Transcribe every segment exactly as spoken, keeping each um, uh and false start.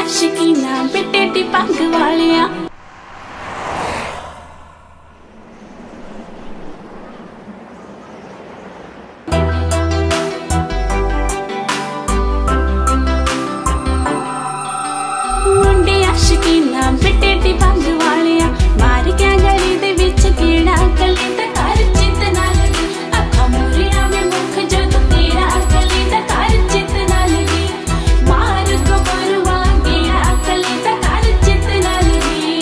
शकीना बेटे पग वालिया शकीना बेटे पग वालिया मार क्या गली दे विच कीड़ा कली ते कर चित ना लगी अखा मूरिया में मुख जद तेरा कली ते कर चित ना लगी मार को परवा कीड़ा कली ते कर चित ना लगी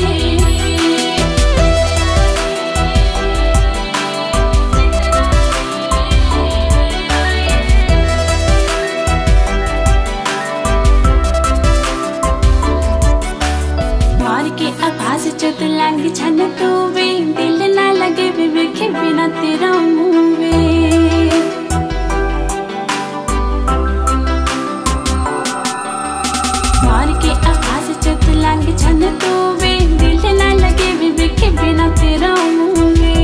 मार के आवाज जद लंघ छन तू वे दिल ना लगे वे वेखे बिना तेरा मुंह वे मार के आवाज जद लंघ छन तू वे दिल ना लगे वे वेखे बिना तेरा मुंह वे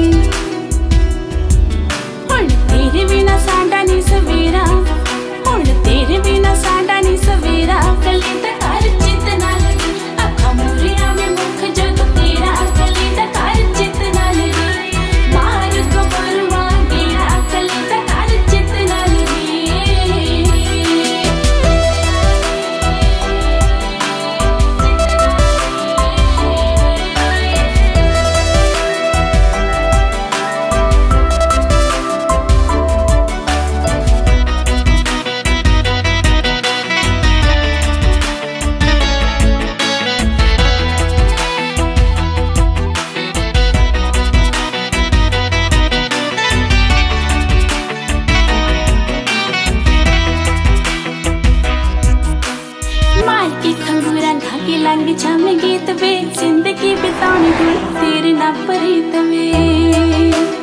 हुण तेरे बिना साडा नहीं सवेरा हुण तेरे बिना साडा नहीं सवेरा कली ते कर चित ना लगी अखा मूरिया में मुख जद तेरा कली ते कर चित ना लगी मार को परवा कीड़ा कली ते कर चित ना लगी मार के खंगूरा ढाके लंघ छम गीत वे जिंदगी बितानी हुई तेरे ना प्रीत वे।